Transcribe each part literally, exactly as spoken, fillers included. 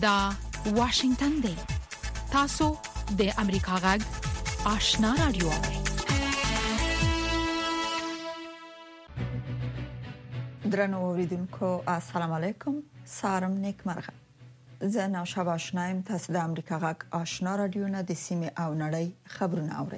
دا واشنگتن دی. تاسو د امریکا غږ آشنا رادیو. درنو اوریدونکو السلام علیکم. سارم نیکمرغه. زه نو شابه آشنایم. تاسو د امریکا غږ آشنا رادیو نه د سیمه او نړۍ خبرونه اورئ.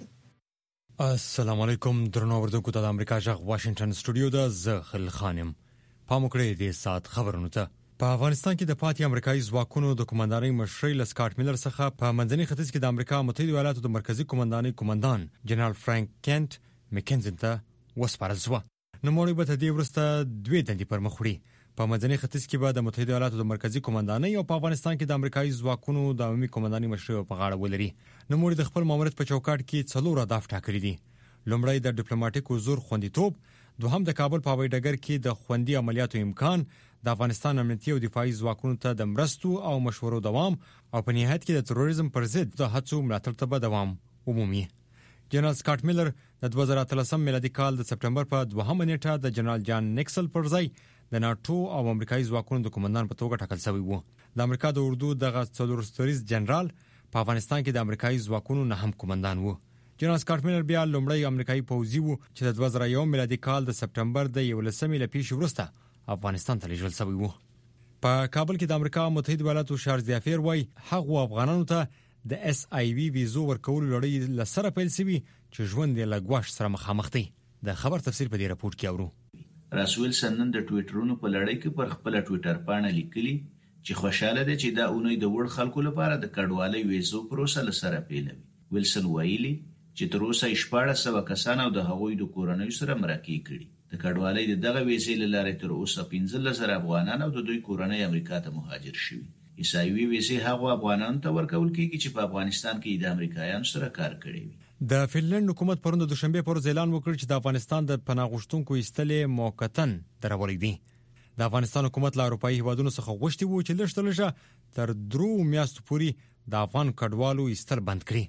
السلام علیکم. درنو اوریدونکو د امریکا غږ واشنگټن سټوډیو د زخل خانم په مکړې د سات خبرونه ته. په افغانستان کې د پاتې امریکایي ځواکونو د کمانډارۍ مشري له سکاټ میلر څخه په منځني ختیځ کې د امریکا متحده ایالاتو د مرکزی کمانډانۍ کمانډان جنرال فرانک کینټ مکنزن ته وسپارل شو. نو موږ به تدې ورسته دوی دندې پر مخ وړي. په منځني ختیځ کې به د متحده ایالاتو د مرکزی کمانډانۍ او په افغانستان کې د امریکایي ځواکونو د عمومي کمانډانۍ مشري په غاړه ولري. نو موږ د خپل ماموریت په چوکاټ کې څلور اهداف ټاکلي دي. لومړی د ډیپلوماټیک حضور خوندیتوب، دوهم د کابل په هوایي ډګر کې د خوندي عملیاتو امکان، د افغانستان امنیتي او دفاعي ځواکونو ته د مرستو او مشورو دوام، او په نهایت کې د تروریزم پر ضد د هڅو ملاتړ ته به دوام عمومي. جنرال سکاټ میلر د دوه زره اتلسم میلادي کال د سپټمبر په دوهمه نیټه د جنرال جان نیکسل پر ځای د ناتو او امریکایي ځواکونو د کمانډان په توګه ټاکل شوی وو. د امریکا د اردو دغه څلور ستوریز جنرال په افغانستان کې د امریکایي ځواکونو نه هم کمانډان وو. جنرال سکاټ میلر بیا لومړی امریکایي پوځي وو چې د دوه زره یو میلادي کال د سپټمبر د یولسمې له پیښې وروسته افغانستان ته لیږل شوی وو. په کابل کې د امریکا متحده ایالاتو شارز دیافیر وای هغه افغانانو ته د اس آی وی ویزو ورکول لړۍ لسره پیل شوی چې ژوند یې لګواش سره مخامخ دی. د خبر تفصیل په دې راپور کې اورو. راسویل سنن د ټویټرونو په لړۍ کې پر خپل ټویټر باندې لیکلي چې خوشاله دي چې دا اونۍ د وړ خلکو لپاره د کډوالۍ ویزو پروسه لسره پیلوي. ویلسن ویلي چې تر اوسه شپږ سوه کسان او د هغوی د کورنۍ سره مرکه کړي. د کډوالۍ د دغه ویزې لاره تر اوسه پنځه زره افغانان او د دوی کورنۍ امریکا ته مهاجر شوي. ایسایوي ویزې هغه افغانانو ته ورکول کیږي چې په افغانستان کې د امریکایانو سره کار کړی وي. د فنلند حکومت پرون د دوشنبه پر ځای اعلان وکړ چې د افغانستان د پناه غوښتونکو ایستلې موقتاً درولې دي. د افغانستان حکومت له اروپאי هیوادونو څخه غوښتي وو چې لږ تر لږه تر درو میاشتو پورې د افغان کډوالو ایستل بند کړي.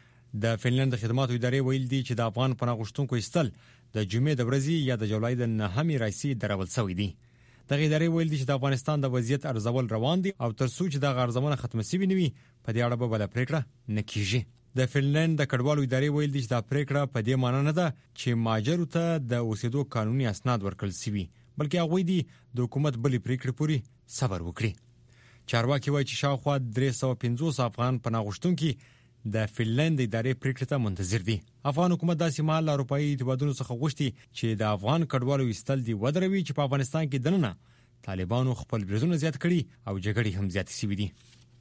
د فنلند خدماتو ادارې ویل دي چې د افغان پناه غوښتونکو ایستل د جمعې د ورځې یا د جولای د نهمې راځي درول شوی دي. دغه ادارې ویل دي چې د افغانستان د وضعیت ارزول روان دي او تر څو چې د ارزونه ختمه شي نوي په دې اړه به بل پریکړه نه کیږي. د فنلند د کډوالو ادارې ویل دي چې دا پریکړه په دې معنی نه ده چې ماجرو ته د اوسېدو قانوني اسناد ورکړل شي، بلکې هغه دي د حکومت بلې پریکړې پوري صبر وکړي. چارواکي وایي چې شاوخوا درې سوه پنځوس افغان پناه غوښتونکي د فنلند ادارې پریکړې ته منتظر دي. افغان حکومت داسې مهال اروپאי هیوادونو څخه غوښتي چې د افغان کډوالو ایستل دی ودروي چې په افغانستان کې دننه طالبانو خپل بریدونه زیات کړي او جګړې هم زیات شوې دي.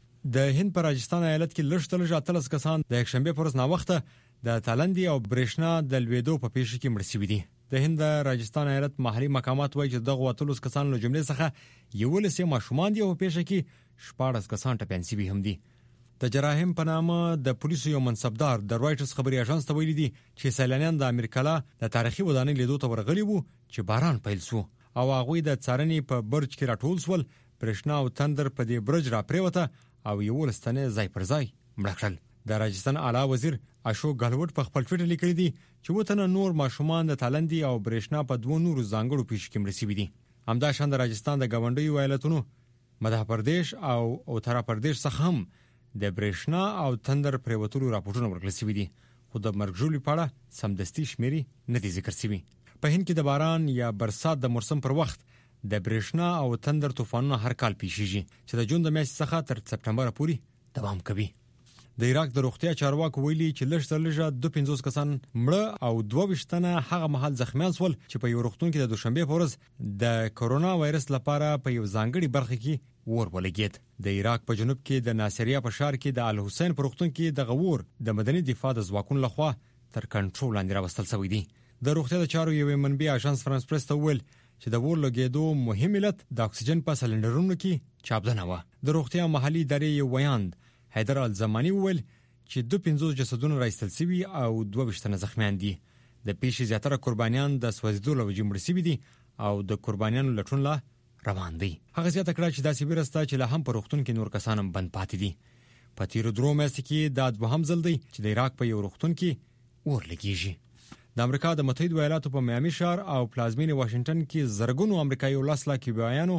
د هند په راجستان ایالت کې لږ تر لږه اتلس کسان د یکشنبه پر ورځ ناوخته د تالندي او برېښنا د لویدو په پیښه کې مړ شوي دي. د هند د راجستان ایالت محلي مقامات وایي چې دغه اتلس کسان له جملې څخه یولس ماشومان دي او په پیښه کې شپږ کسان ټپيان شوي هم دي. د جراحم په نامه د پولیسو یو منصبدار د رويټرز خبري اژانس ته ویلي دي چې سیلانیان د امریکا د تاریخي ودانۍ لیدو ته ورغلي وو چې باران پیل شو او هغه د څارنې په برج کې راټول شول. برېښنا او تندر په دې برج را پریوته او یو لستنه ځای پر ځای مړ کړل. د راجستان اعلی وزیر اشوک ګهلوټ په خپل ټویټر لیکلی دی چې وطن نور ماشومان د تالندي او برېښنا په دوه نورو ځانګړو پیښو کې مړ شوي دي. همدا شان د راجستان د ګاونډي ایالتونو مدهیا پردیش او اتر پردیش څخه هم د برېښنا او تندر پریوتلو راپورټونه ورکړل شوي دي، خو د مرګ ژوبلې په اړه سمدستي شمیرې نه دي ذکر شوي. په هند کې د باران یا برسات د موسم پر وخت د برېښنا او تندر طوفانونه هر کال پیښیږي چې د جون د میاشتې څخه تر سپټمبر پورې دوام کوي. د عراق د روغتیا چارواکو ویلي چې لږ تر لږه دوه پنځوس کسان مړه او دوه ویشت تنه هغه مهال زخمیان شول چې په یو روغتون کې د دوشنبه په ورځ د کرونا وایرس لپاره په یو ځانګړي برخه کې اور ولګید. د عراق په جنوب کې د ناصریه په ښار کې د الحسین په روغتون کې د غور د مدني دفاع د ځواکونو لخوا تر کنټرول لاندې راوستل شوی دی. د روغتیا د چارو یو منبع اژانس فرانس پریس ته ویل چې د اور لګیدو مهم علت د اکسیجن په سلندرونو کې چاپدنه و. د روغتیا محلي ادارې یو ویاند حیدر الزمانی ویل چې دوه پنځوس جسدونه راایستل شوي او دوه ویشت تنه زخمیان دي. د پیښې زیاتره قربانیان د سوځیدو له وجې مړ شوي دي او د قربانیانو لټون لا روان دی. هغه زیاته کړه چې داسې ورسته چې له هم په روغتون کې نور کسان هم بند پاتې دي. په تیرو درو میاشتو کې دا دوهم ځل دی چې د عراق په یو روغتون کې اور لګیږي. د امریکا د متحده ایالاتو په میامي ښار او پلازمینې واشنگټن کې زرګونو امریکایي ولسمشرانو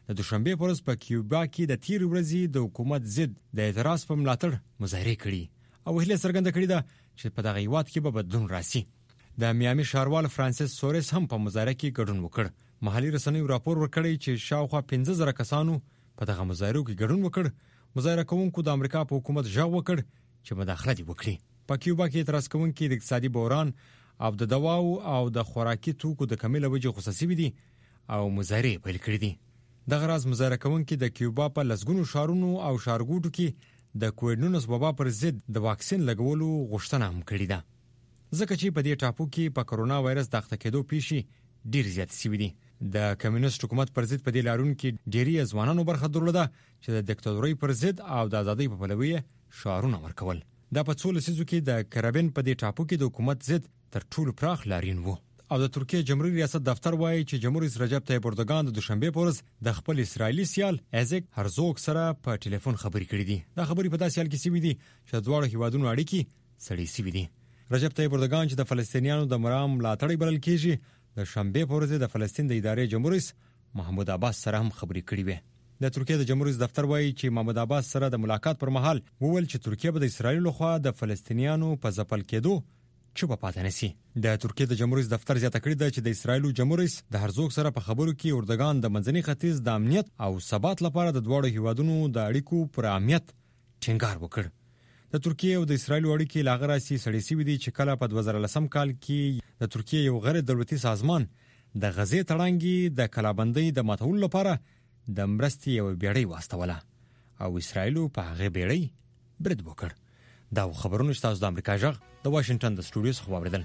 د دوشنبه پر ورځ په کیوبا کې د تیر ورځې د حکومت ضد د اعتراض په ملاتړ مظاهره کړي او هله څرګنده کړې ده چې په دغه هیواد کې به بدلون راسي. د میامي ښاروال فرانسیس سورس هم په مظاهره کې ګډون وکړ. محلي رسنیو راپور ورکړی چې شاوخوا پنځه زره کسانو په دغه مظاهرو کې ګډون وکړ. مظاهره کوونکو د امریکا په حکومت ژغ وکړ چې مداخله دي وکړي. په کیوبا کې اعتراض کوونکي د اقتصادي بحران او د دواو او د خوراکي توکو د کمی له وجې غوسه دي او مظاهره پیل کړې دي. دغه راز مظاهره کوونکي د کیوبا په لسګونو شهرونو او ښارګوټو کې د کووډ نولس وبا پر ضد د واکسین لګولو غوښتنه هم کړې ده، ځکه چې په دې ټاپو کې په کرونا وایرس د اخته کېدو پیښې ډېر زیات شوي دي. د کمیونست حکومت پر ضد په دې لارون کې ډېری ځوانانو برخه درلوده چې د دیکتاتورۍ پر ضد او د ازادۍ په پلوي شعارونه ورکول. دا په څو لسیزو کې د کرابین په دې ټاپو کې د حکومت ضد تر ټولو پراخ لارین وو. او د ترکیه جمهوریت ریاست دفتر وایي چې جمهور رئیس رجب طیب اردوغان د دوشنبه په ورځ د خپل اسرایلی سیال ازیک هرزوګ سره په ټلیفون خبرې کړې دي. دا خبرې په داسې حال کې شوې دي چې دواړو هیوادونو اړیکې سړې شوې دي. رجب طیب اردوغان چې د فلسطینیانو د مرام ملاتړی بلل کېږي، د شنبه په ورځ د فلسطین د ادارې جمهور رئیس محمود عباس سره هم خبرې کړې وې. د ترکیه د جمهور رئیس دفتر وایي چې محمود عباس سره د ملاقات پر مهال وویل چې ترکیه به د اسرایل لخوا د فلسطینیانو په ځپل کېدو چې په پاتې نشي. د ترکیه د جمهور رئیس دفتر زیاته کړې ده چې د اسرایل جمهور رئیس د هرزوګ سره په خبرو کې اردوغان د منځني ختیځ د امنیت او ثبات لپاره د دواړو هیوادونو د اړیکو پر اهمیت ټینګار وکړ. د ترکیه او د اسرایل اړیکې لا غراسي سړې سوي دي چې کله په دوه زره لسم کال کې د ترکیه یو غیر دولتي سازمان د غزې تړانګي د کلابندۍ د ماتولو لپاره د مرستې یو بیړۍ واستوله او اسرایل په هغه بیړۍ برید وکړ. دا خبرونه چې تاسو د امریکا جغ د واشنگټن د سټوډیو څخه واوریدل.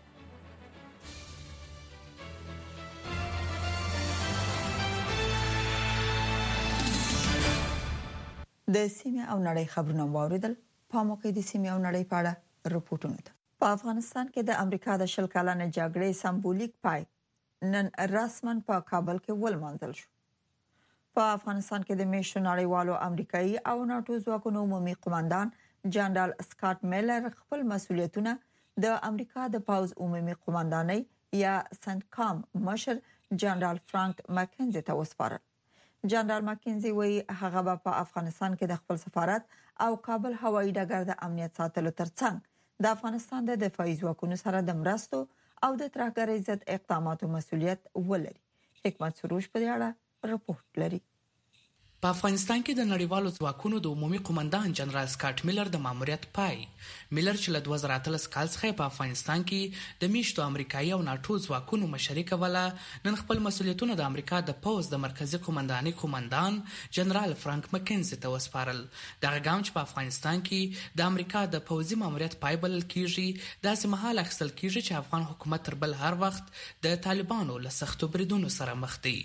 د سیمه او نړۍ خبرونه واوریدل. په موقع د سیمه او نړۍ په اړه رپورټونه ده. په افغانستان کې د امریکا د شل کلنې جګړې سمبولیک پای نن رسمن په کابل کې ولمانځل شو. په افغانستان کې د میشن نړیوالو امریکایي او ناتو ځواکونو عمومي قوماندان جنرال سکاټ میلر خپل مسؤلیتونه د امریکا د پاوز عمومي قوماندانۍ یا سنټکام مشر جنرال فرانک مکنزي ته وسپارل. جنرال مکنزي وایي هغه په افغانستان کې د خپل سفارت او کابل هوایي ډګر د امنیت ساتلو ترڅنګ د افغانستان د دفاعي ځواکونو سره د مرستو او د ترهګرۍ ضد اقداماتو مسؤلیت ولري. حکمت سروش په دې اړه رپورټ لري. په افغانستان کې د نړیوالو ځواکونو د عمومي قوماندان جنرال سکاټ میلر د ماموریت پای میلر چې له دوه زره اتلس کال څخه په افغانستان کې د میشتو امریکایي او ناتو ځواکونو مشري کوله، نن خپل مسؤلیتونه د امریکا د پوز د مرکزی قوماندانۍ قوماندان جنرال فرانک مکنزي ته وسپارل. دغه ګام چې په افغانستان کې د امریکا د پوزي ماموریت پای بلل کیږي، داسې مهال اخیستل کیږي چې افغان حکومت تر بل هر وخت د طالبانو له سختو بریدونو سره مخ دی.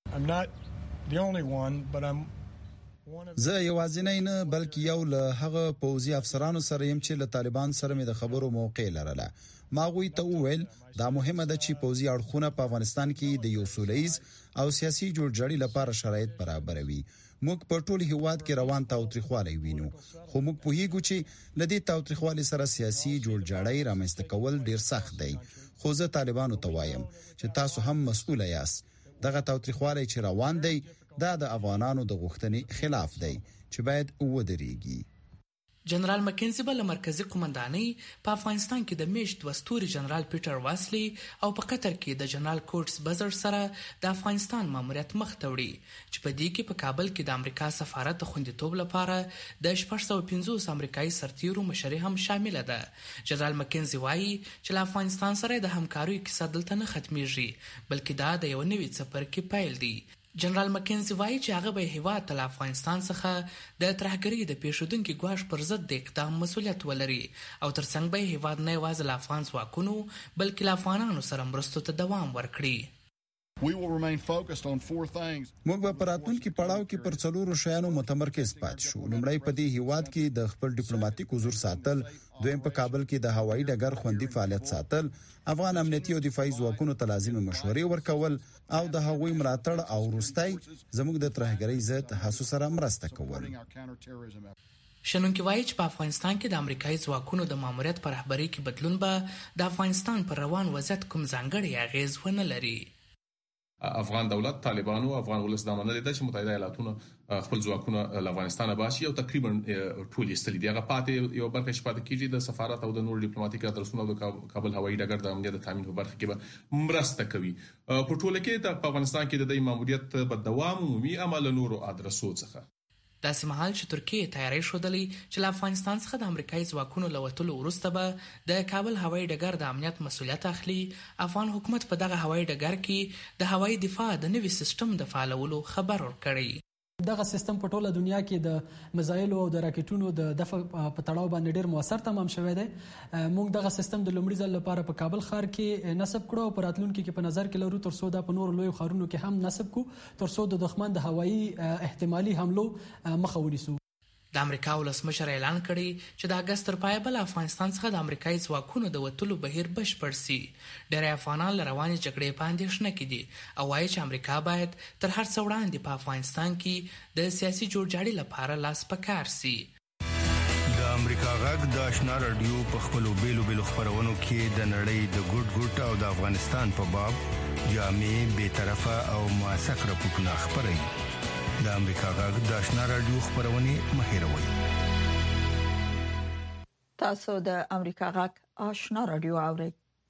زه یوازینی نه بلکې یو له هغه پوځي افسرانو سره يم چې له طالبان سره مې د خبرو موقع لرله. ما غوي ته وویل دا مهمه ده چې پوځي اړخونه په افغانستان کې د یو سولهییز او سیاسي جوړجاړي لپاره شرایط برابروي. موږ په ټول هیواد کې روان تاوتریخوالی وینو، خو موږ پوهیږو چې لدې تاوتریخوالي سره سیاسي جوړجاړي رامنځته کول ډیر سخت دی. خو زه طالبانو ته وایم چې تاسو هم مسؤل یاست. دغه تاوتریخوالی چې روان دی دا د افغانانو د غوښتنې خلاف دی چې باید ودرېږي. جنرال مکنزي بل مرکزی قوماندانۍ په افغانستان کې د میشت وستوري جنرال پیټر واسلی او په قطر کې د جنرال کوټس بزر سره د افغانستان ماموریت مخ ته وړي چې په دې کې په کابل کې د امریکا سفارت د خوندیتوب لپاره د شپږ سوه پنځوس امریکایي سرتیرو مشري هم شامله ده. جنرال مکنزي وایي چې له افغانستان سره د همکاریو کیسه دلته نه ختمیږي، بلکې دا د یو نوي څپرکي پیل دی. جنرال مکنزي وایي چې هغه به هیواد ته له افغانستان څخه د ترهګرۍ د پیښودونکي ګواښ پر ضد د اقدام مسؤلیت ولري او ترڅنګ به هیواد نه یوازې له افغان ځواکونو بلکې له افغانانو سره مرستو ته دوام ورکړي. موږ به په راتلونکي پړاو کې پر څلورو شیانو متمرکز پاتې شو. لومړی په دې هیواد کې د خپل ډیپلوماټیک حضور ساتل، دویم په کابل کې د هوایي ډګر خوندي فعالیت ساتل، افغان امنیتي او دفاعي ځواکونو ته لازمي مشورې ورکول او د هغوی ملاتړ او وروستۍ زموږ د ترهګرۍ ضد هڅو سره مرسته کول. شنونکي وایي چې په افغانستان کې د امریکایي ځواکونو د ماموریت په رهبرۍ کې بدلون به د افغانستان پر روان وضعیت کوم ځانګړی اغیز ونه لري. افغان دولت طالبانو افغان ولس د منل د متحده ایالاتونو خپل ځواکونه له افغانستان باسي او تقریبا ټول استل دي هغه پاتې یو برخه شپه کېږي د سفارت او د نور ډیپلوماټیک ادرسونو د کابل هوایي ډګر د امنیت تامین په برخه کې به مرسته کوي. په ټوله کې د افغانستان کې د ماموریت په دوام عمومي عمل نورو ادرسو څخه داسې مهال چې ترکیه تیاری شودلې چې له افغانستان څخه د امریکایي ځواکونو له وتلو وروسته به د کابل هوایي ډګر د امنیت مسؤلیت اخلي، افغان حکومت په دغه هوایي ډګر کې د هوایي دفاع د نوي سیستم د فعالولو خبر ورکړی. دغه سیستم په ټوله دنیا کې د میزایلو او د راکټونو د دفع په تړاو باندې ډیر موثر تمام شوی دی. موږ دغه سیستم د لومړي ځل لپاره په کابل ښار کې نصب کړو او په راتلونکي کې په نظر کې لرو تر څو دا په نورو لویو ښارونو کې هم نصب کړو تر څو د دښمن د هوایي احتمالي حملو مخه ونیسو. د امریکا ولسمشر اعلان کړی چې د اگست تر پایه بل افغانستان څخه د امریکایي ځواکونو د وتلو بهیر بشپړ سي. ډېری افغانان له روانې جګړې په اندېښنه کې دي او وایي چې امریکا باید تر هر څه وړاندې په افغانستان کې د سیاسي جوړجاړي لپاره لاس په کار سي. د امریکا غږ د آشنا رادیو په خپلو بیلو بیلو خپرونو کې د نړۍ د ګوټ ګوټ او د افغانستان په باب جامع بی‌طرفه او موثق راپورټونه خپروي. د امریکا غږ د آشنا رادیو خبرونه مهیروي. تاسو د امریکا غږ آشنا رادیو اورئ.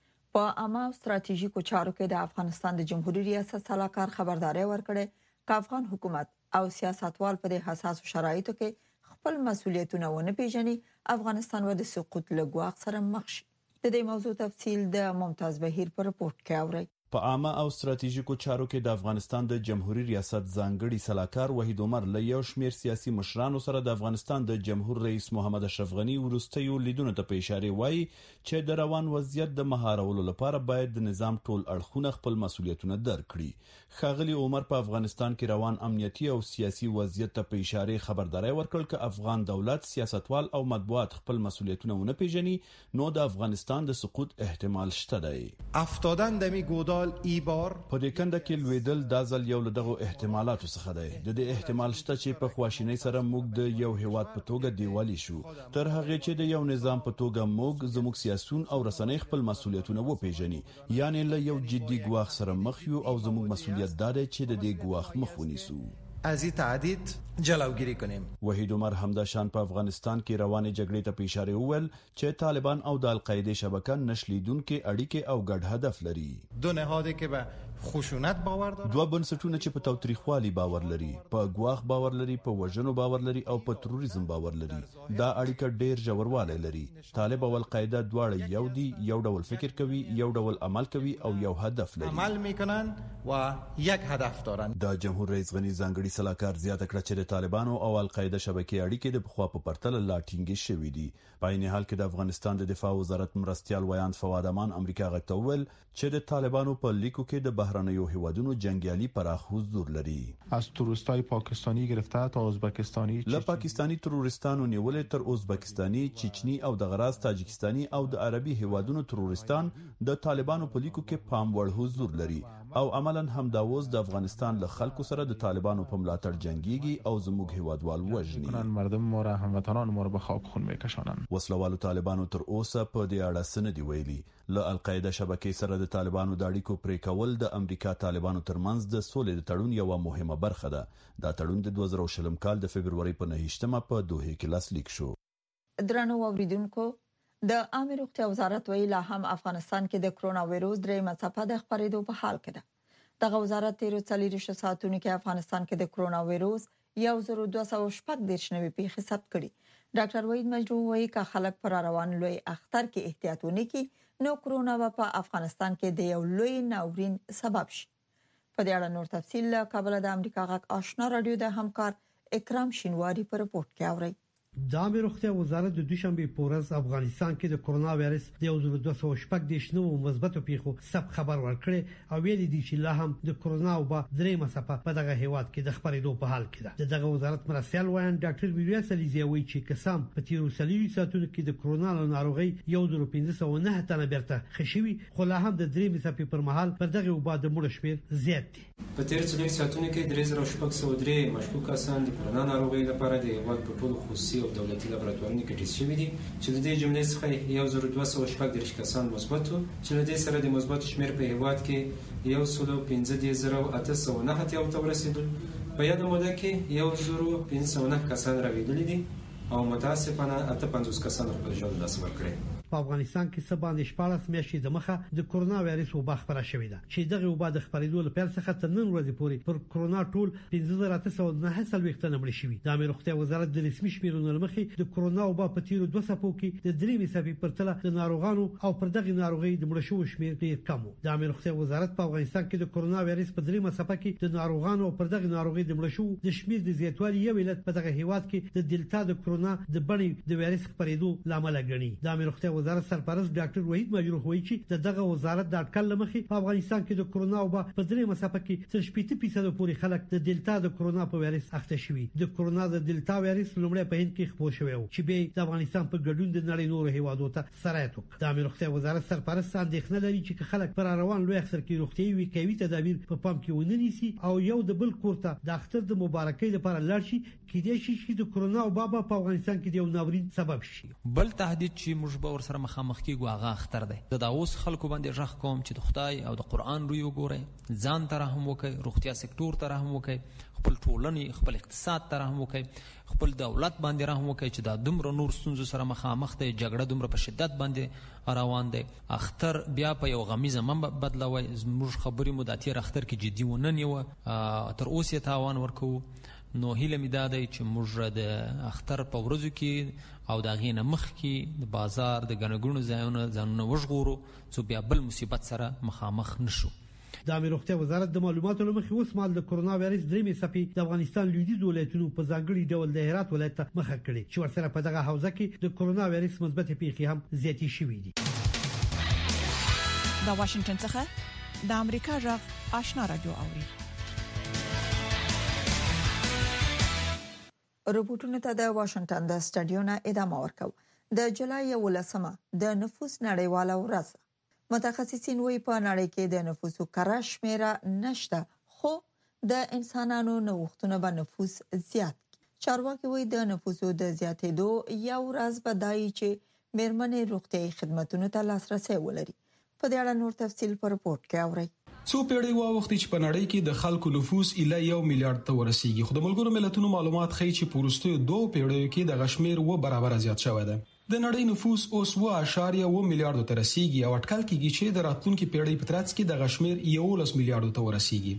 په عامه او ستراتیژیکو چارو کې د افغانستان د جمهوریت ریاست سلاکار خبرداري ورکړه چې افغان حکومت او سیاستوال په دې حساس شرایطو کې خپل مسولیتونه ونه پیژني، افغانستان و د سقوط له ګواښ سره مخ شي. د دې موضوع تفصیل د ممتاز بهیر په رپورت کې اورئ. په عامه او ستراتیژیکو چارو کې د افغانستان د جمهوریت ریاست ځانګړي سلاکار وحید عمر له یو شمېر سیاسي مشرانو سره د افغانستان د جمهور رئیس محمد اشرف غنی وروستیو لیدونو ته په اشاره وایي چې د روان وضعیت د مهارولو لپاره باید د نظام ټول اړخونه خپل مسولیتونه درکړي. ښاغلي عمر په افغانستان کې روان امنیتي او سیاسي وضعیت ته په اشاره خبرداري ورکړ چې افغان دولت، سیاستوال او مطبوعات خپل مسولیتونه ونه پیژني نو د افغانستان د سقوط احتمال شته دی. افتادن دمی ګودال ای بار په دې کنده کې لویدل د ځل یو لدغه احتمالاتو څخه دی. د دې احتمال شته چې په خواشینۍ سره موږ د یو هیواد په توګه دیوالي شو تر هغه چې د یو نظام په توګه موږ زموږ سیاسيون او رسنۍ خپل مسولیتونه وپیژني، یعنی له یو جدي ګواښ سره مخ یو او زموږ مسولیت دا دی چې د دې ګواښ مخ ونیسو. از این تعدید جلوگیری کنیم. وحید عمر همداشان په افغانستان کې روانې جګړې ته په اشاره وویل چې طالبان او د القاعده شبکه نشلیدونکو اړیکې او ګډ هدف لري. دو نهادی که به خشونت باور دارن، دوه بنسټونه چې په تاوتریخوالي باور لري، په ګواښ باور لري، په وژنو باور لري او په تروریزم باور لري. دا اړیکه ډیر ژوروالی لري. طالب او القاعده دواړه یو دي، یو ډول فکر کوي، یو ډول عمل کوي او یو هدف لري. عمل میکنن و یک هدف دارن. د جمهور رئیس غنی ځانګړي سلاکار زیاته کړه چې د طالبانو او القاعده شبکې اړیکې د بخوا په پرتله لا ټینګې شوې دي. په عین حال کې د افغانستان د دفاع وزارت مرستيال ویاند فواد امان امریکا غوښتل چې د طالبانو په لیکو کې د بهرنیو هیوادونو جنگیالي پراخ حضور لري. از تروریستای پاکستانی گرفته تا ازبکستانی، له پاکستانی تروریستانو نیولې تر ازبکستانی، چچنی او د غراز تاجکستانی او د عربي هیوادونو تروریستان د طالبانو په لیکو کې پام وړ حضور لري او عملاً هم دا اوس د افغانستان له خلکو سره د طالبانو په ملاتړ جنگيږي او زموږ هیوادوال وژني. مردم ما را هموطنان ما را به خاک خون میکشانند. وسلوالو طالبانو تر اوسه په دې اړه سند دی ویلي. له القاعده شبکې سره د طالبانو د اړیکو پرې کول د امریکا طالبانو ترمنځ د سولې د تړون یو مهمه برخه ده. دا تړون د دوه زره شلم کال د فبرवरी په نهمه په دوحه کې لاسلیک شو. درنو اوریدونکو، د عامه روغتیا وزارت ویلي هم افغانستان کې د کرونا وایروس درېمه څپه د خپرېدو په حال کې ده. دغه وزارت تیر څلور ساعتونو کې افغانستان کې د کرونا وایروس یو زر دوه سوه شپږ دېرش نوي پیښې ثبت کړي. ډاکټر وحید مجروح وایي که خلک پر روان لوی اختر کې احتیاط ونه کړي نو کرونا په افغانستان کې د یو لوی ناورین سبب شي. په دې اړه نور تفصیل له کابل د امریکا غږ آشنا رادیو د همکار اکرام شینواری په رپورت کې اوري. د عامه روغتیا وزارت د دوشنبه په ورځ افغانستان کې د کرونا وایرس د یو زر دوه سوه شپږ دېرش نوو مثبتو پیښو ثبت خبر ورکړي او ویلي دي چې لا هم د کرونا او درېمه څپه په دغه هیواد کې د خپرېدو په حال کې ده. دغه وزارت مرستيال وایي ډاکټر ویریاس علیزی وایي چې قسم په تیرو څلور ساعتونو کې د کرونا ناروغي یو زر پنځه سوه نه تنه بیرته خشوي، خو لا هم د درېمه څپې پر مهال پر دغه وبا د مړ شمیر زیات دي. په تیر څلور ساعتونو کې درې زره شپږ سوه درې مشکوک کسان د کرونا ناروغي لپاره د هیواد په ټولو خصوصي خصوصي او دولتي لابراتوارونو کې ټیسټ شوي دي چې د دې جملې څخه یو زر دوه سوه شپږ دېرش کسان مثبت وو چې له دې سره د مثبت شمیر په هیواد کې یو سل پنځه دېرش زره اته سوه نهه اتیا ته ورسېدل. په یاده موده کې یو زر پنځه سوه نهه کسان راویدلي دي او متاسفانه اته پنځوس کسان خپل ژوند له لاسه ورکړی. په افغانستان کې سبا شپاړس میاشتې د مخه د کورونا وایرس وبا خبره شوې ده چې دغه وبا د خپرېدو لپاره څخه تر نن ورځې پورې پر کورونا ټول پنځه زره اته سوه نهه څلوېښت تنه مړه شوي. د روغتیا وزارت د رسمي شمیرونو لمخې د کورونا وبا په تیرو دوه څپو کې د درېمې څپې په پرتله د ناروغانو او پر دغه ناروغي د مړه شوو شمیر ډېر کم و. د روغتیا وزارت په افغانستان کې د کورونا وایرس په درېمه څپه کې د ناروغانو او پر دغه ناروغي د مړه شوو د شمیر د زیاتوالي یو علت په دغه هیواد کې د دلتا د کورونا د بڼې د وایرس خپرېدو لامل ګڼي. د روغتیا وزارت سرپرست ډاکټر وحید ماجروح وایي چې دغه وزارت د اټکل لمخې په افغانستان کې د کورونا وبا په درېمه څپه کې تر شپږ فیصد پورې خلک د دلتا د کورونا په وایرس اخته شوي. د کورونا د دلتا وایرس لومړی په هند کې خپور شوی و چې به د افغانستان په ګډون د نړۍ نورو هیوادو ته سرایت وکړ. د روغتیا وزارت سرپرست اندېښنه لري چې خلک پر روان لوی اختر کې روغتیايي وقایوي تدابیر په پام کې ونه نیسي او یو د بل کور ته د اختر د مبارکۍ لپاره لاړ شي کېدای شي چې د کورونا وبا په افغانستان کې د یو ناورین سبب شي. بل تهدید چې موږ به ورسره مخامخ کیږو هغه اختر دی. د اوس خلکو باندې ژغ کوم چې د خدای او د قرآن روی وګورئ، ځان ته رحم وکړئ، روغتیا سکتور ته رحم وکړئ، خپل ټولنې خپل اقتصاد ته رحم وکړئ، خپل دولت باندې رحم وکړئ چې دا دومره نور ستونزو سره مخامخ دی، جګړه دومره په شدت باندې روان دی. اختر بیا په یو غمیزه من بدلوي. زموږ خبرې مو د تیر اختر کې جدي ونه نیوه، تر اوسه یې تاوان ورکوو. نو هیله مې دا دی چې موږ د اختر په ورځو کې او د هغې نه مخکې د بازار د ګڼه ګوڼو ځایونه ځانونه وژغورو څو بیا بل مصیبت سره مخامخ نشو. د روغتیا وزارت د معلوماتو لمخې اوس مهال د کورونا وایرس درېمې څپې د افغانستان لویدیځ ولایتونو په ځانګړي ډول د هرات ولایت ته مخه کړې چې ورسره په دغه حوزه کې د کورونا وایرس مثبت پیښې هم زیاتې شوې دي. د واشنگټن څخه د امریکا غږ آشنا رادیو اوري. رپورټونو ته د واشنگټن د سټډیو نه ادامه ورکو. د جولای یولسمه د نفوس نړیواله ورځ. متخصصین وایي په نړۍ کې د نفوسو کره شمیره نشته، خو د انسانانو نوښتونه به نفوس زیات کړي. چارواکي وایي د نفوسو د زیاتېدو یو راز به دای چې میرمنې روغتیايي خدماتو ته لاسرسي ولري. په دې اړه نور تفصیل په رپورت کې اورئ. څو پیړۍ واوښتې چې په نړۍ کې د خلکو نفوس اله یو میلیارډ ته ورسیږي، خو د ملګرو ملتونو معلومات ښیي چې په وروستیو دوه پیړیو کې د غشمیر و برابر زیات شوی دی. د نړۍ نفوس اوس و اشاریه و میلیارډ ته رسیږي او اټکل کیږي چې د راتلونکي پیړۍ په ترڅ کې د غشمیر یولس میلیارډ ته ورسیږي.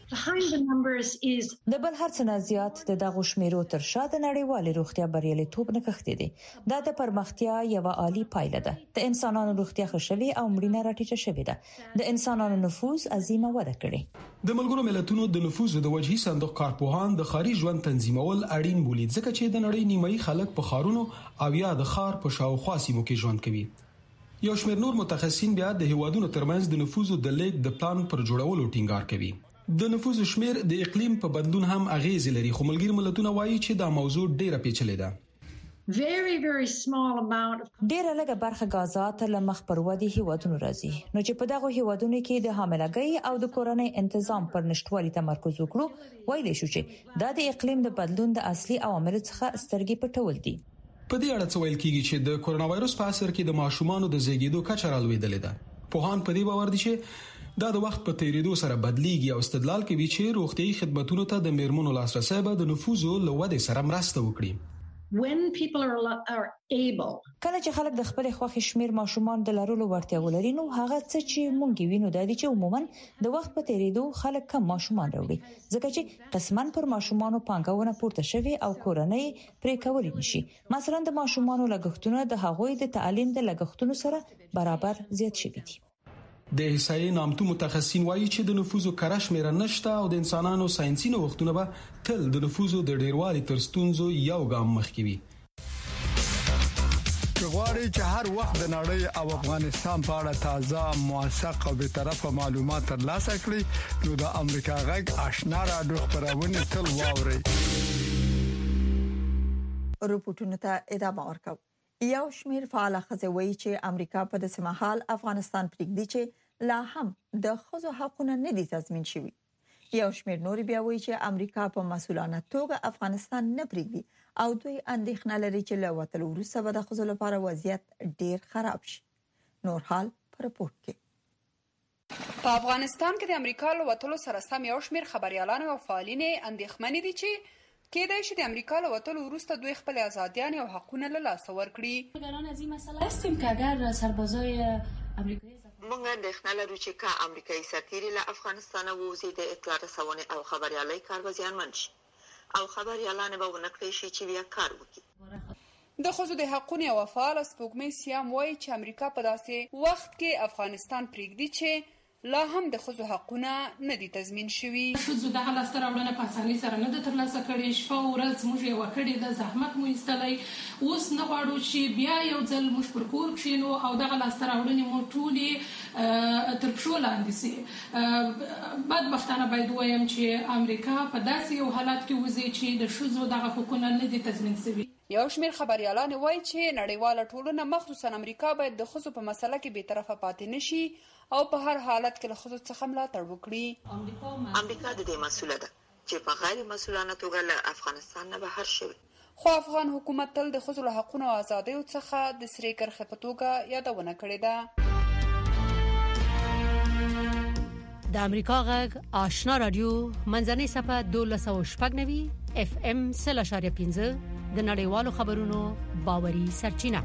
د بل هر څه نه زیات د دغه شمیرو تر شا د نړیوال روغتیا بریالیتوب نه کښته دي. دا د پرمختیا یو عالی پایله ده. د انسانانو روغتیا ښه شوي او مړینه راټیټه شوې ده. د انسانانو نفوس عظیمه وده کړې. د ملګرو ملتونو د نفوس د وجهي صندوق کارپوهان د ښاري ژوند تنظیمول اړین بولي، ځکه چې د نړۍ نیمایي خلک په ښارونو او یا د ښار په شاوخوا سیمو کې ژوند کوي. یو شمېر نور متخصصین بیا د هیوادونو ترمنځ د نفوسو د لیږد د پلان پر جوړولو ټینګار کوي. د نفوس شمیر د اقلیم په بدلون هم اغیز لري، خو ملګری ملتونه وایي چې دا موضوع ډیره پیچلې ده. very very small amount of ډیره لږه برخه غازات له مخ پر ودی هیوادونو راځي. نو چې په دغه هیوادونو کې د حاملګۍ او د کورنۍ تنظیم پر نشټوالي تمرکز وکړو، وایي شو چې دا د اقلیم د بدلون د اصلي عواملو څخه سترګې پټول دي. په دې اړه څه ویل کیږي چې د کورونا وایرس په اثر کې د ماشومانو د زیږیدو کچه رالوېدلې ده. پوهان په دې باور دي چې دا د وخت په تیریدو سره بدلیږي او استدلال کوي چې روغتيایي خدماتو ته د میرمنو لاسرسي به د نفوذ له ودې سره مرسته وکړي. when people are, are able کله چې خلک د خپل خوښ شمیر ماشومان د لرلو ورته ولري، نو هغه څه چې مونږ وینو د دې چې عموما د وخت په تیریدو خلک کم ماشومان راوړي، ځکه چې قسمان پر ماشومانو پانګونه پورته شوي او کورنۍ پرې کولی نشي. مثلا د ماشومانو لګښتونه د هغوی د تعلیم د لګښتونو سره برابر زیات شوي دي. د احصایې نامتو متخصصین وایي چې د نفوذ کره شمیره نشته او د انسانانو ساينسي نوښتونه به تل د نفوذ د ډیروالي تر ستونزو یو ګام مخکې وي. غواړي چې هر وخت د نړۍ او افغانستان په اړه تازه، موثق او به طرفه معلومات ترلاسه کړئ، نو د امریکا غږ آشنا رادیو خبرونه تل واورئ. رپورټونو ته ادامه ورکوم. یو شمیر فعال خزوي چې امریکا په داسې مهال افغانستان پرېږدي چې لا هم د ښځو حقوقونه نه دي تضمین شوي. یو شمېر نور بیا وایي چې امریکا په مسؤلانه توګه افغانستان نه پریږدي او دوی اندېښنه لري چې له وتلو وروسته به د ښځو لپاره وضعیت ډیر خراب شي. نور حال په رپورټ کې. په افغانستان کې د امریکا له وتلو سره سم یو شمېر خبريالان او فعالین اندېښمن دي چې کېدای شي د امریکا له وتلو وروسته دوی خپل آزادیان او حقونه له لاسه ورکړي. نگران از این مسئله هستیم که اگر سربازای امریکایی موږ اندېښنه لرو چې که امریکایي سرتیري له افغانستانه ووځي د اطلاع رسونې او خبريالۍ کار به زیانمن شي او خبريالان به ونه کړی شي چې بیا کار وکړي. د ښځو د حقونو او فعال سپوږمۍ سیام وایي چې امریکا په داسې وخت کې افغانستان پریږدي چې لا هم د ښځو حقونه نه دي تضمین شوي. ښځو دغه لاسته راوړنه په اسانۍ سره نه ده ترلاسه کړې. شپه او ورځ موږ یې وکړې ده، زحمت مو ایستلی. اوس نه غواړو چې بیا یو ځل موږ پر کور کښېنو او دغه لاسته راوړنې مو ټولې تر پښو لاندې سي. بدبختانه باید ووایم چې امریکا په داسې یو حالت کې وځي چې د ښځو دغه حقونه نه دي تضمین شوي. یو شمېر خبريالان وایي چې نړیواله ټولنه مخصوصا امریکا باید د ښځو په مسله کې بی‌طرفه پاتې نشي او په هر حالت کې له ښځو څخه ملاتړ وکړي. امریکا د دې مسؤله ده چې په غیر مسؤلانه توګه له افغانستان نه بهر شوي. خو افغان حکومت تل د ښځو له حقونو او ازادیو څخه د سرې کرښې په توګه یادونه کړې ده. د امریکا غږ آشنا رادیو منځنۍ صفحه دولس او شپږ نوي اف ام سل اشاریه پنځه د نړیوالو خبرونو باوري سرچینه.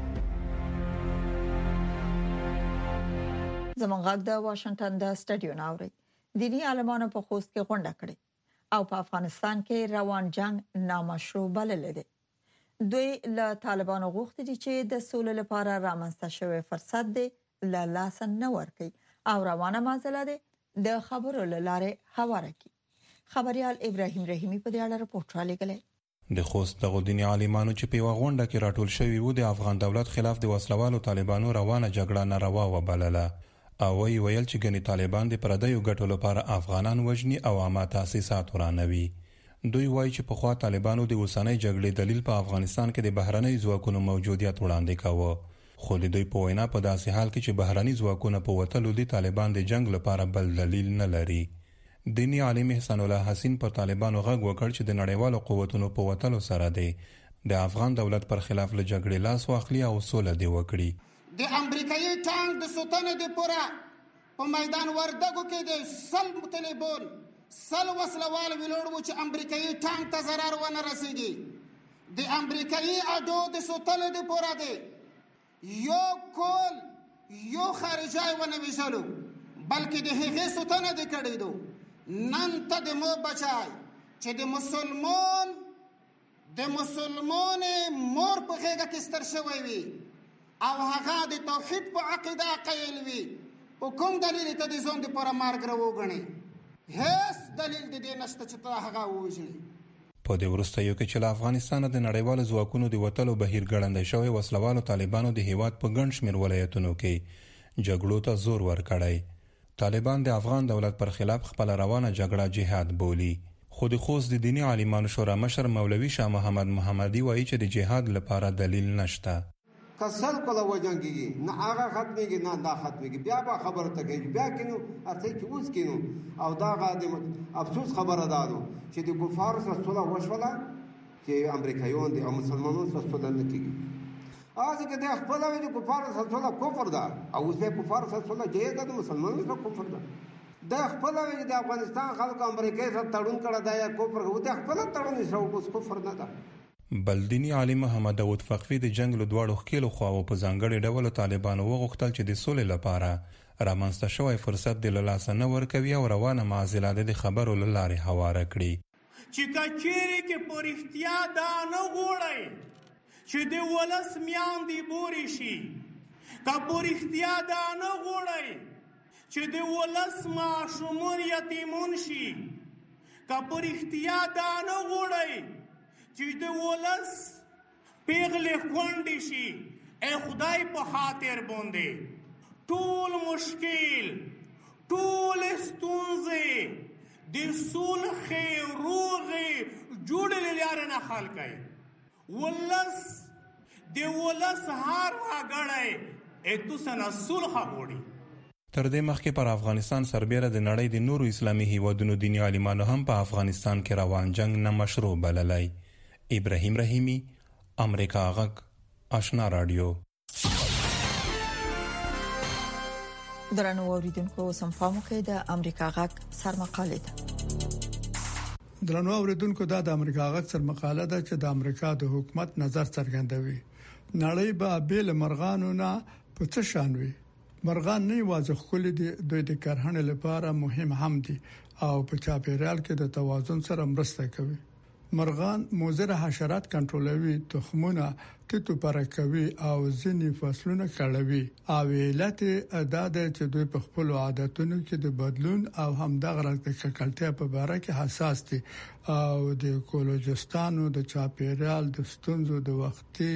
زمونږ غږ د واشنگټن د سټډیو ناوړي دینی عالمانو په خوست کې غونډه کړې او په افغانستان کې روان جنگ نامشروع بلل دي. دوی له طالبانو غوښتي دي چې د سولې لپاره رامنځته شوی فرصت دی له لاس نه ورکړي او روانه مازله دي د خبرو لاره حواله کی. خبريال ابراهيم رحیمی په دې اړه رپورټ را لګلې. د خوست دغه دینی عالمانو چې په غونډه کې راټول شوی وو د افغان دولت خلاف د وسلوالو طالبانو روانه جګړه ناروا وبلله او وی ویل چې ګنې طالبان د پردیو ګټو لپاره افغانان وژني او عامه تاسیسات ورانوي. دوی وایي چې په خوا طالبانو د اوسنۍ جګړې دلیل په افغانستان کې د بهرنۍ ځواکونو موجودیت وړاندې کاوه. خو د دوی په وینا په داسې حال کې چې بهرنۍ ځواکونه په وتلو دي طالبان د جنگ لپاره بل دلیل نه لري. دینی عالم احسان الله حسین پر طالبانو غږ وکړ چې د نړیوالو قوتونو په وتلو سره دی د افغان دولت پر خلاف له جګړې لاس واخلي او سوله دی وکړي. د امریکایي ټانک د سوتنې د پورا په میدان وردګو کې د سل مطالبون سل وسلوال ویلوړ و چې امریکایي ټانک ته ضرر ونه رسیږي. د امریکایي اډو د سوتنې د پورا دی یو کول یو خارجای ونه ویشلو بلکې د هغې سوتنه د کړی دو نن ته د مو بچای چې د مسلمان د مسلمان مور په غېږه کې ستر شوی وي او هغه د توحید په عقیده قایل وي په کوم دلیل ته د ځان د پوره مرګ راوګڼي هیڅ دلیل د دې نشته چې ته هغه ووژنې. په دې وروستیو کې چې له افغانستانه د نړیوالو ځواکونو د وتلو بهیر ګړندی شوی وسلوالو طالبانو د هیواد په ګڼ شمېر ولایتونو کې جګړو ته زور ورکړی. طالبان د افغان دولت پر خلاف خپل روانه جګړه جهاد بولي. خو د خوست د دینی عالمانو شورا مشر مولوي شاه محمد محمدي وایي چې د جهاد لپاره دلیل نشته. کسل کله وجنګي نه هغه ختميږي نه دا ختميږي بیا به خبره ته کوي بیا کینو اته کې اوس کینو او دا غاده افسوس خبره دادو چې د کفار سره صلح وشوله چې امریکایان دي او مسلمانانو سره صلح نه کوي. اځه کې د خپل وی د کفار سره صلح کفر ده او اوس به کفار سره صلح جهاد د مسلمانانو سره کفر ده. د خپل وی د افغانستان خلکو امریکای سره تړون کړه دا یا کفر هو د خپل تړون سره اوس کفر نه ده. بلدینی عالم محمد داود فقفی د جنگ له دواړو خکیلو خواو په ځانګړي ډول طالبانو وغوښتل چې د سولې لپاره رامنځته شوی فرصت د لاسه نه ورکوي او روانه معضله د خبرو له لارې هواره کړي. چې کچېرې کې په رښتیا دا نه غواړئ چې د ولس میاندې بورې شي، که په رښتیا دا نه غواړئ چې د ولس ماشومان یتیمون شي، که په رښتیا دا نه غواړئ چې د ولس پیغلې کونډې شي، ای خدای په خاطر باندې ټول مشکل ټول ستونزې د صلحې روغې جوړې لارې نه حل کړئ. ولس د ولس هر وګړی اتوسنه صلح غواړي. تر دې مخکې پر افغانستان سربېره د نړۍ د نورو اسلامي هیوادونو دیني عالمانو هم په افغانستان کې روان جنگ نه مشروع بللی. ابراهیم رحیمی، امریکا غږ، آشنا رادیو. درنو اوریدونکو سمفامو کې د امریکا غږ سرمقاله ده. درنو اوریدونکو دا د امریکا غږ سرمقاله ده چې د امریکا د حکومت نظر څرګندوي. نړۍ به بیل مرغانو نه پڅ شانوي. مرغان نه واځه خل دي دوی د کرهڼې لپاره مهم هم دي او په چاپیریال کې د توازن سره مرسته کوي. مرغان موزر حشرات کنټرولوي، تخمونه تیتو پرکوي او ځینې فصلونه کړوي. او علت ادا ده چې دوی په خپل عادتونو کې د بدلون او همدغه د ککړتیا په اړه کې حساس دي او د اکولوژیستانو د چاپیریال د ستونزو د وختي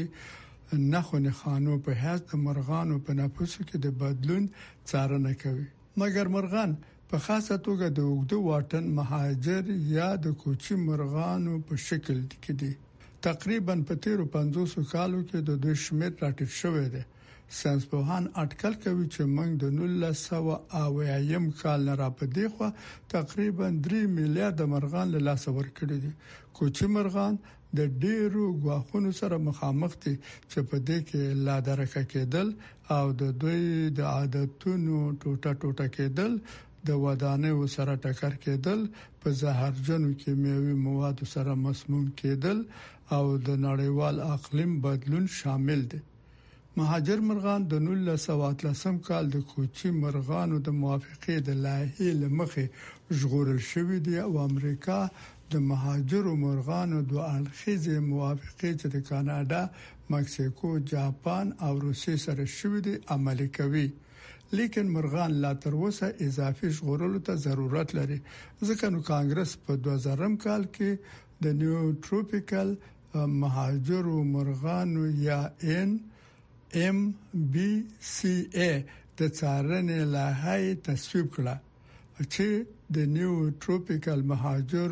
نخونه خانو په هڅه د مرغانو په نفوسو کې د بدلون څارنه کوي. مګر مرغان په خاصه توګه د اوږدو واټن مهاجر یا د کوچي مرغانو په شکل کې دي. تقریبا په تیرو پنځوس کالو کې د دوی شمېر راټیټ شوی دی. ساينسپوهان اټکل کوي چې موږ د نولس سوه اویایم کال نه را پدې خو تقریبا درې میلیارډ مرغان له لاسه ورکړي دي. کوچي مرغان د ډیرو غواخونو سره مخامخ دي چې په دې کې لا درکه کېدل او د دوی د عادتونو ټوټه ټوټه کېدل، د ودانیو سره ټکر کېدل، په زهرجنو کیمیاوي موادو سره مسموم کېدل او د نړیوال اقلیم بدلون شامل دي. مهاجر مرغان د نولس سوه اتلسم کال د کوچي مرغانو د موافقې د لایحې لمخې ژغورل شوې دي او امریکا د مهاجر مرغانو د اړخیزې موافقې چې د کاناډا، مکسیکو، جاپان او روسیې سره شوې دي عملي کوي. لیکن مرغان لا تر اوسه اضافي ژغورلو ته ضرورت لري. ځکه نو کانګرس په دوه زرم کال کې د نیو ټروپیکل مهاجر مرغانو یا ان ام بي سي اي د څارنې لایحه تصویب کړه چې د نیو ټروپیکل مهاجر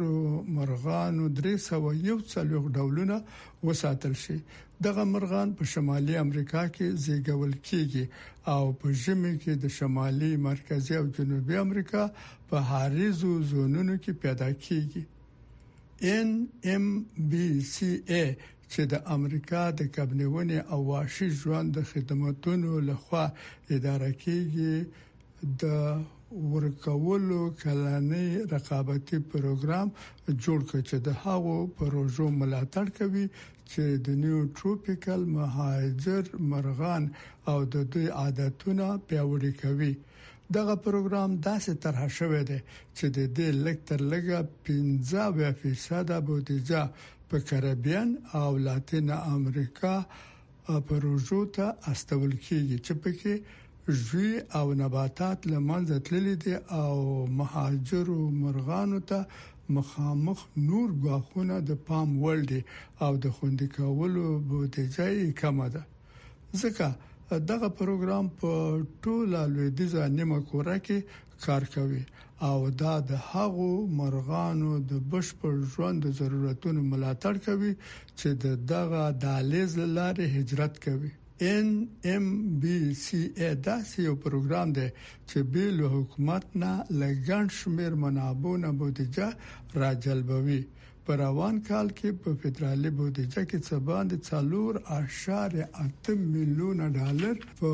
مرغانو درې سوه یو څلوېښت ډولونه وساتل شي. دغه مرغان په شمالي امریکا کې زیږول کیږي او په ژمي کې د شمالي، مرکزي او جنوبي امریکا په حاریزو زونونو کې پیدا کیږي. ان ام بي سي اي چې د امریکا د کبنیونې او وحشي ژوند د خدماتو لخوا اداره کیږي د ورکولو کلاني رقابتي پروګرام جوړ کړ چې د هغو پروژو ملاتړ کوي چې د نیو ټروپیکل مهاجر مرغان او د دوی عادتونه پیاوړي کوي. دغه پروګرام داسې طرح شوی دی چې د دې لکتر لګه پنځه فیصد بودیجه په کریبین او لاتین امریکا پروژو ته استول کیږي چې پکې ژوي او نباتات لمنځه تللي دي او مهاجر مرغانو ته مخامخ نور غاخونه د پام وړ دي او د خوندې کولو بودیجه کم ده. ځکه دغه پروګرام په ټوله لویدیځه نیمه کره کې کار کوي او دا د هغو مرغانو د بشپړ ژوند ضرورتونو ملاتړ کوي چې دغه دهلیز لارې هجرت کوي. ان ام بي سي اي داسې یو پروګرام دی چې بیل حکومت نه لګڼ شمیر منابعونه بودیجه راجلبوي. په روان کال کې په فدرالي بودیجه کې څه باندې څلور اعشاریه اته میلیونه ډالر په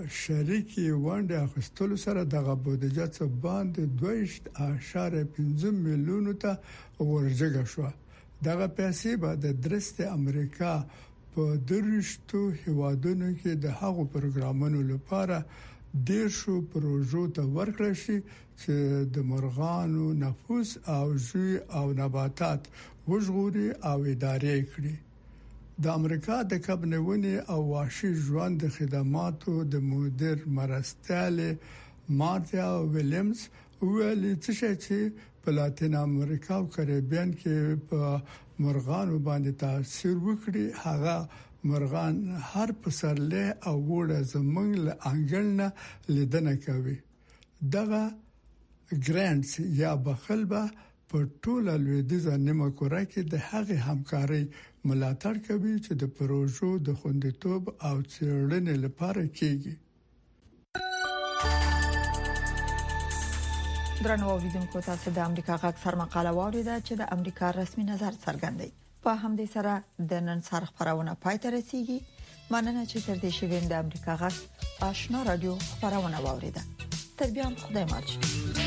شریکي ونډه اخیستلو سره دغه بودیجه څه باندې دوه اعشاریه پنځه میلیونه ته ورجګه شو. دغه پیسې به د درسته امریکا په درشتو هیوادونو کې د هغو پروګرامونو لپاره ډیر شو پروژو ته ورکړل شي چې د مرغانو نفوس او ژوي او نباتات وژغوري او ادارې کړي. د امریکا د کبنیونې او وحشي ژوند د خدماتو د مدیر مرستیال مارتا ویلیمز ویلي چې په لاتین امریکا او کریبین کې په مرغانو باندې تاثیر وکړي. هغه مرغان هر پسرلی او وړه زمنګ له انګړنه لیدنه کوي. دغه ګرانټس یا بخلبه په ټوله لویدیځه نیمه کره کې د هغې همکاري ملاتړ کوي چې د پروژو د خوندیتوب او څېړنې لپاره کیږي. درنو اوریدونکو تاسو د امریکا غږ سرمقاله واوریده چې د امریکا رسمي نظر څرګندوي. په همدې سره د نن سره خبرونه پای ته رسیدي. مننه چې تر دې شوین د امریکا غږ آشنا رادیو خبرونه واوریده. تر بیا خدای مالشه.